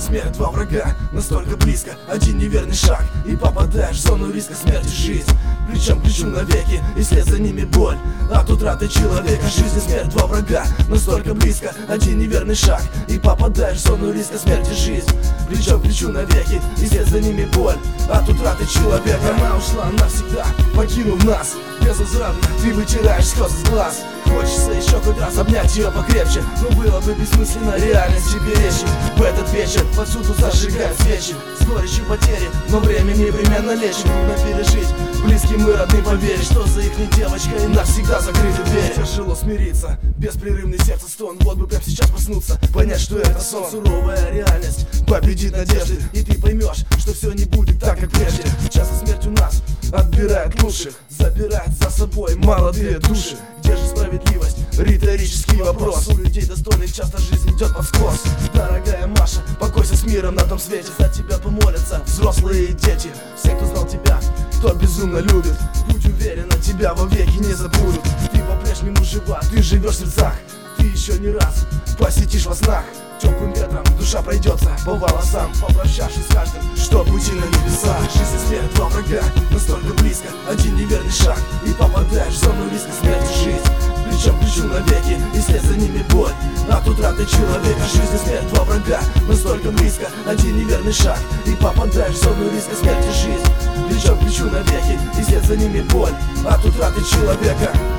смерть, два врага настолько близко. Один неверный шаг и попадаешь в зону риска. Смерть и жизнь плечом к плечу навеки, и след за ними боль от утраты человека. Жизнь и смерть, два врага настолько близко. Один неверный шаг и попадаешь в зону риска. Смерть и жизнь плечом к плечу навеки, и след за ними боль от утраты человека. Она ушла навсегда, покинув нас безвозвратно. Ты вытираешь слезы с глаз. Хочется еще хоть раз обнять ее покрепче, но было бы бессмысленно реальности беречь. В этот вечер повсюду зажигают свечи с горечью потери, но время непременно лечит. Трудно пережить, близким и родным поверить, что за их девочка и навсегда закрыты двери. Тяжело смириться, беспрерывный сердце стон. Вот бы прямо сейчас проснуться, понять, что это сон. Суровая реальность победит надежды, и ты поймешь, что все не будет так, как прежде. Часто смерть у нас отбирает лучших, забирает за собой молодые души. Где же справедливость? Риторический вопрос. У людей достойных часто жизнь идет под скос. Дорогая Маша, покойся с миром на том свете. За тебя помолятся взрослые и дети. Все, кто знал тебя, кто безумно любит. Будь уверена, тебя вовеки не забудут. Ты по-прежнему жива, ты живешь в сердцах. Ты еще не раз посетишь во снах. Теплым ветром душа пройдется по волосам, попрощавшись с каждым, что пути на небеса. Жизнь и смерть, два врага настолько близко. Один неверный шаг и попадаешь в зону риска. Смерть и жизнь плечом к плечу навеки, и след за ними боль от утраты человека. Жизнь и смерть, два врага настолько близко. Один неверный шаг и попадаешь в зону риска. Смерть и жизнь плечом к плечу навеки, и след за ними боль от утраты человека.